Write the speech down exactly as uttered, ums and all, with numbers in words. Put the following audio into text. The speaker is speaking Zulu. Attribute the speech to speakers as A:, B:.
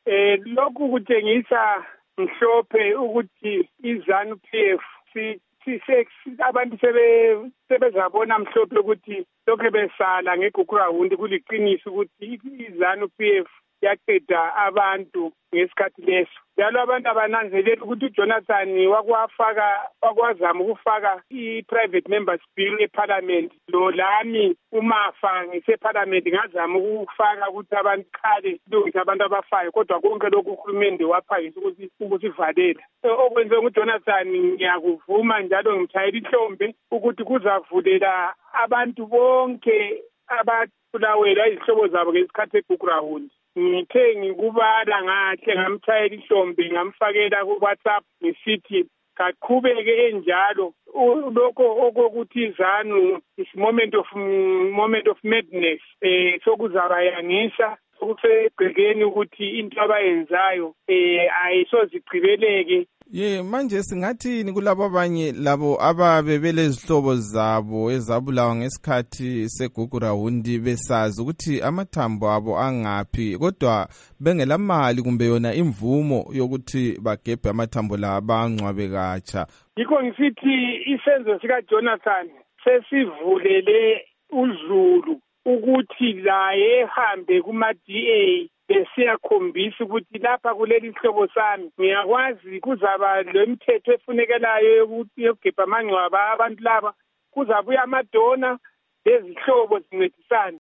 A: Eh lokhu kutshengisa mhlophe ukuthi iZanu P F si abantu sebe sebezabona mhlophe ukuthi lokho besala ngeGugurawundi kuliqiniso ukuthi iZanu P F yaqeda abantu ngesikhathi leso. Njalo abantu abananzelela ukuthi uJonathan wakwafaka wakwazama ukufaka i-private members bill eParliament. Lo lami umafa ngiseParliament ngazama ukufaka ukuthi abantu khale kulungisa abantu abafayo, kodwa konke lokhu uhulumende waphangisa ukuthi ukusivalela. Okwenze uJonathan ngiyakuvuma njalo ngimthayela ihlombe ukuthi kuzavulela abantu bonke ababulawela izihlobo zabo ngesikhathi eGugurawundi. Ngithe ngikubala ngahle ngamthayela ihlombe ngamfakela ku WhatsApp ngisithi kaqhubeke enjalo. Lokho okokuthi iZanu is moment of moment of madness eh sokuzabayangisa ukusegcekeni ukuthi into abayenzayo eh ayisozigcibeleke.
B: Ye manje singathini kulabo abanye labo ababe belezihlobo zabo ezabulawa ngesikhathi seGugurawundi besazi ukuthi amathambo abo angaphi kodwa bengelamali kumbe yona imvumo yokuthi bagebhe amathambo la bangcwabe katsha?
A: Yikho ngisithi isenzo sika Jonathan sesivulele uZulu ukuthi la ehambe kuma D A besiyakhombisa ukuthi lapha kuleli hlobo sami ngiyakwazi kuzaba lemthetho efunekelayo yokuthi yokugebha amangcwaba abantu laba kuzabuya amadona lezihlobo zincedisana.